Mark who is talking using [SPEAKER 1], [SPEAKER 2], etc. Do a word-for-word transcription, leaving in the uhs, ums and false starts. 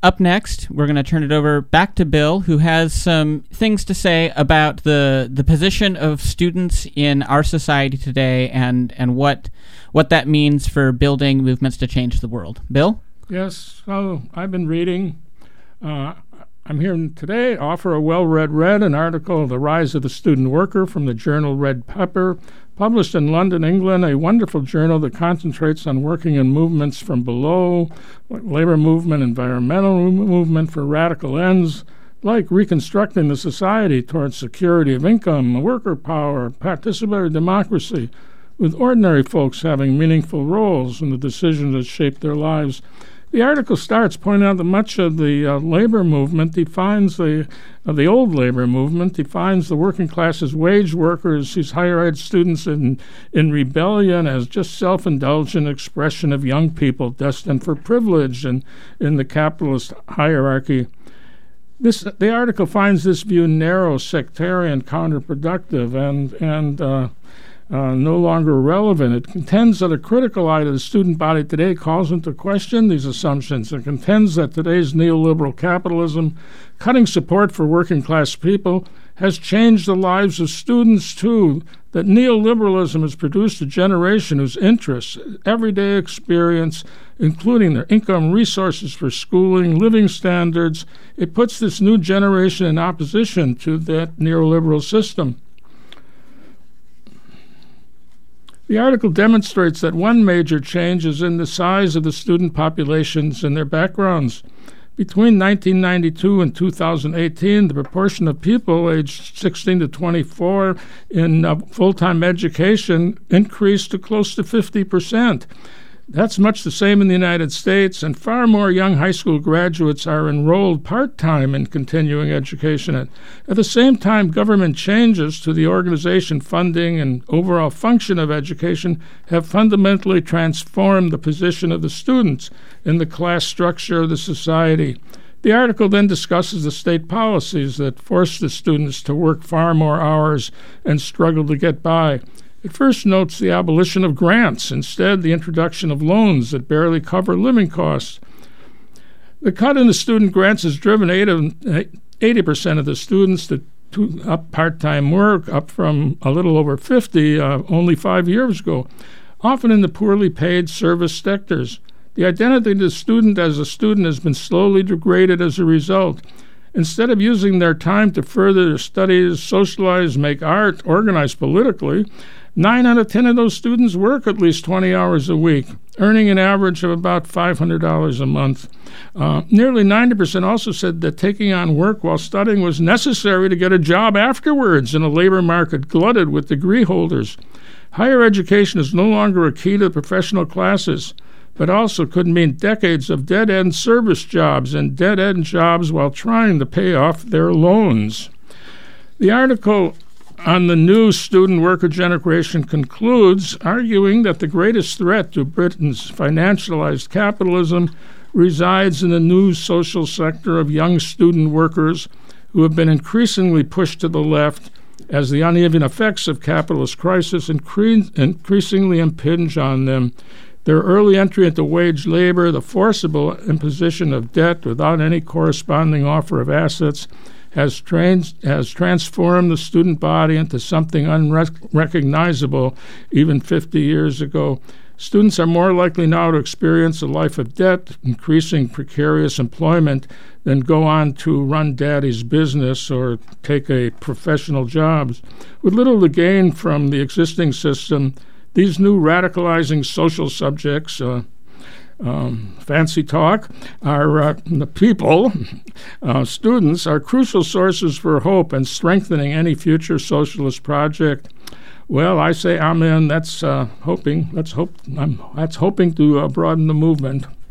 [SPEAKER 1] up next, we're going to turn it over back to Bill, who has some things to say about the the position of students in our society today and, and what what that means for building movements to change the world. Bill?
[SPEAKER 2] Yes, so I've been reading. Uh, I'm here today to offer a well-read read, an article, The Rise of the Student Worker, from the journal Red Pepper, published in London, England, a wonderful journal that concentrates on working in movements from below, like labor movement, environmental movement for radical ends, like reconstructing the society towards security of income, worker power, participatory democracy, with ordinary folks having meaningful roles in the decisions that shape their lives. The article starts pointing out that much of the uh, labor movement defines the uh, the old labor movement defines the working class as wage workers, these higher ed students in in rebellion, as just self-indulgent expression of young people destined for privilege and in the capitalist hierarchy. This the article finds this view narrow, sectarian, counterproductive, and and uh, Uh, no longer relevant. It contends that a critical eye to the student body today calls into question these assumptions and contends that today's neoliberal capitalism, cutting support for working class people, has changed the lives of students too, that neoliberalism has produced a generation whose interests, everyday experience, including their income, resources for schooling, living standards, it puts this new generation in opposition to that neoliberal system. The article demonstrates that one major change is in the size of the student populations and their backgrounds. Between nineteen ninety-two and two thousand eighteen, the proportion of people aged sixteen to twenty-four in uh, full-time education increased to close to fifty percent. That's much the same in the United States, and far more young high school graduates are enrolled part-time in continuing education. At, at the same time, government changes to the organization, funding, and overall function of education have fundamentally transformed the position of the students in the class structure of the society. The article then discusses the state policies that force the students to work far more hours and struggle to get by. It first notes the abolition of grants, instead the introduction of loans that barely cover living costs. The cut in the student grants has driven eighty percent of the students to, to up part-time work, up from a little over fifty uh, only five years ago, often in the poorly paid service sectors. The identity of the student as a student has been slowly degraded as a result. Instead of using their time to further their studies, socialize, make art, organize politically, Nine out of ten of those students work at least twenty hours a week, earning an average of about five hundred dollars a month. Uh, nearly ninety percent also said that taking on work while studying was necessary to get a job afterwards in a labor market glutted with degree holders. Higher education is no longer a key to the professional classes, but also could mean decades of dead-end service jobs and dead-end jobs while trying to pay off their loans. The article on the new student worker generation concludes, arguing that the greatest threat to Britain's financialized capitalism resides in the new social sector of young student workers who have been increasingly pushed to the left as the uneven effects of capitalist crisis incre- increasingly impinge on them. Their early entry into wage labor, the forcible imposition of debt without any corresponding offer of assets, has, trans- has transformed the student body into something unrecognizable even fifty years ago. Students are more likely now to experience a life of debt, increasing precarious employment, than go on to run daddy's business or take a professional job. With little to gain from the existing system, these new radicalizing social subjects, uh, Um, fancy talk, our uh, the people, uh, students, are crucial sources for hope and strengthening any future socialist project. Well, I say amen. That's uh, hoping. Let's hope. Um, that's hoping to uh, broaden the movement.